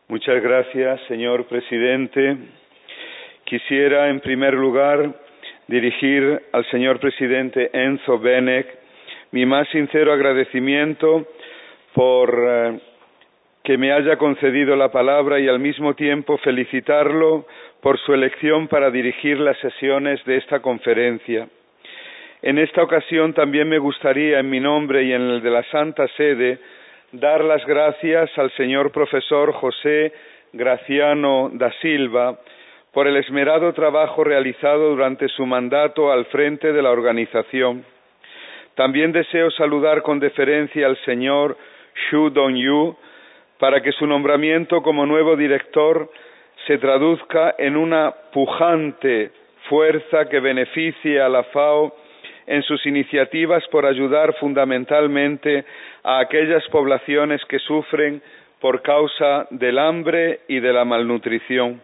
Muchas gracias, señor presidente. Quisiera, en primer lugar, dirigir al señor presidente Enzo Benec mi más sincero agradecimiento por que me haya concedido la palabra y al mismo tiempo felicitarlo por su elección para dirigir las sesiones de esta conferencia. En esta ocasión también me gustaría, en mi nombre y en el de la Santa Sede, dar las gracias al señor profesor José Graciano da Silva por el esmerado trabajo realizado durante su mandato al frente de la organización. También deseo saludar con deferencia al señor Xu Dongyu para que su nombramiento como nuevo director se traduzca en una pujante fuerza que beneficie a la FAO en sus iniciativas por ayudar fundamentalmente a aquellas poblaciones que sufren por causa del hambre y de la malnutrición.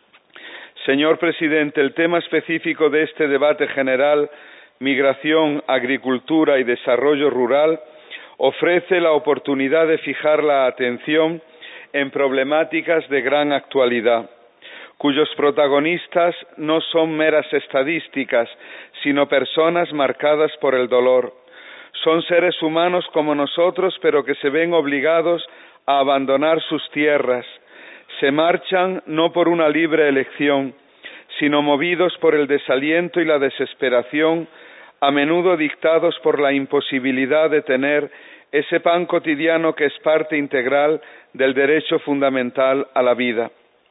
Señor presidente, el tema específico de este debate general, migración, agricultura y desarrollo rural, ofrece la oportunidad de fijar la atención en problemáticas de gran actualidad, cuyos protagonistas no son meras estadísticas, sino personas marcadas por el dolor. Son seres humanos como nosotros, pero que se ven obligados a abandonar sus tierras. Se marchan no por una libre elección, sino movidos por el desaliento y la desesperación, a menudo dictados por la imposibilidad de tener ese pan cotidiano que es parte integral del derecho fundamental a la vida.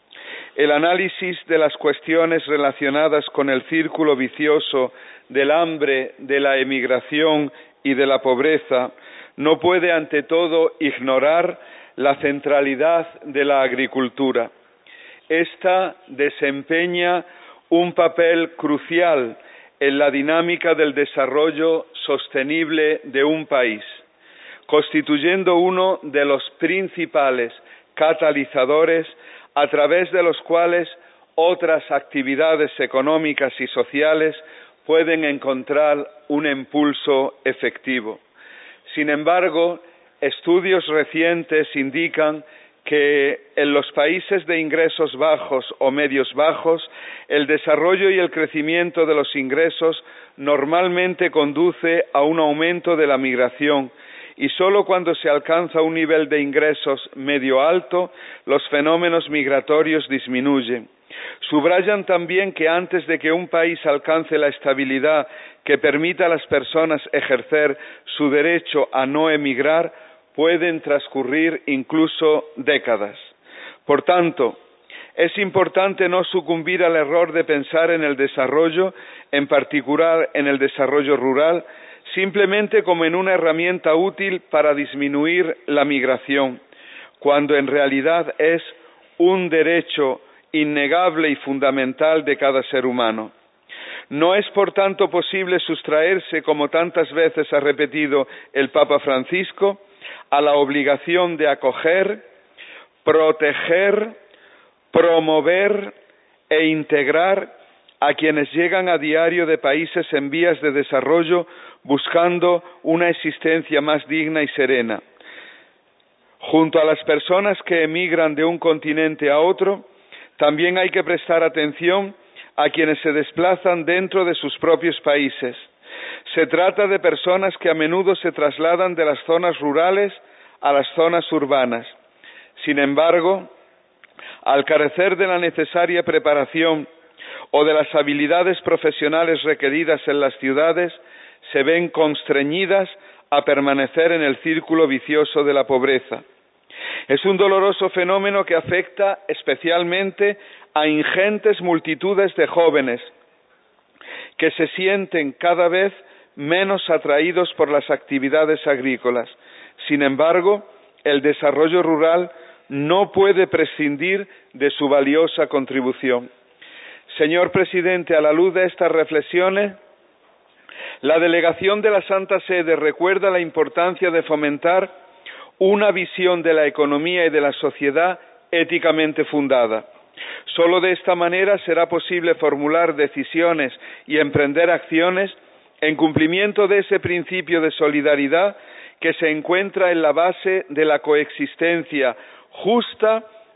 El análisis de las cuestiones relacionadas con el círculo vicioso del hambre, de la emigración y de la pobreza no puede, ante todo, ignorar la centralidad de la agricultura. Esta desempeña un papel crucial en la dinámica del desarrollo sostenible de un país, constituyendo uno de los principales catalizadores a través de los cuales otras actividades económicas y sociales pueden encontrar un impulso efectivo. Sin embargo, estudios recientes indican que en los países de ingresos bajos o medios bajos, el desarrollo y el crecimiento de los ingresos normalmente conduce a un aumento de la migración, y solo cuando se alcanza un nivel de ingresos medio alto, los fenómenos migratorios disminuyen. Subrayan también que antes de que un país alcance la estabilidad que permita a las personas ejercer su derecho a no emigrar, pueden transcurrir incluso décadas. Por tanto, es importante no sucumbir al error de pensar en el desarrollo, en particular en el desarrollo rural, simplemente como en una herramienta útil para disminuir la migración, cuando en realidad es un derecho innegable y fundamental de cada ser humano. No es, por tanto, posible sustraerse, como tantas veces ha repetido el Papa Francisco, a la obligación de acoger, proteger, promover e integrar a quienes llegan a diario de países en vías de desarrollo buscando una existencia más digna y serena. Junto a las personas que emigran de un continente a otro, también hay que prestar atención a quienes se desplazan dentro de sus propios países. Se trata de personas que a menudo se trasladan de las zonas rurales a las zonas urbanas. Sin embargo, al carecer de la necesaria preparación o de las habilidades profesionales requeridas en las ciudades, se ven constreñidas a permanecer en el círculo vicioso de la pobreza. Es un doloroso fenómeno que afecta especialmente a ingentes multitudes de jóvenes que se sienten cada vez menos atraídos por las actividades agrícolas. Sin embargo, el desarrollo rural no puede prescindir de su valiosa contribución. Señor presidente, a la luz de estas reflexiones, la delegación de la Santa Sede recuerda la importancia de fomentar una visión de la economía y de la sociedad éticamente fundada. Solo de esta manera será posible formular decisiones y emprender acciones en cumplimiento de ese principio de solidaridad que se encuentra en la base de la coexistencia justa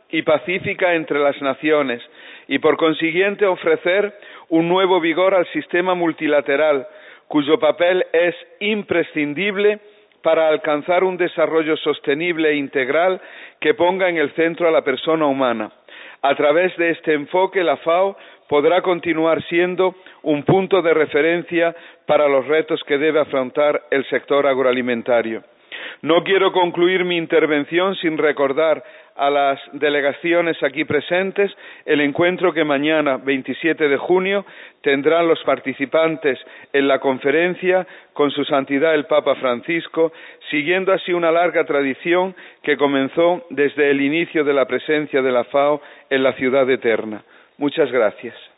y pacífica entre las naciones y, por consiguiente, ofrecer un nuevo vigor al sistema multilateral, cuyo papel es imprescindible para alcanzar un desarrollo sostenible e integral que ponga en el centro a la persona humana. A través de este enfoque, la FAO podrá continuar siendo un punto de referencia para los retos que debe afrontar el sector agroalimentario. No quiero concluir mi intervención sin recordar a las delegaciones aquí presentes el encuentro que mañana, 27 de junio, tendrán los participantes en la conferencia con Su Santidad el Papa Francisco, siguiendo así una larga tradición que comenzó desde el inicio de la presencia de la FAO en la Ciudad Eterna. Muchas gracias.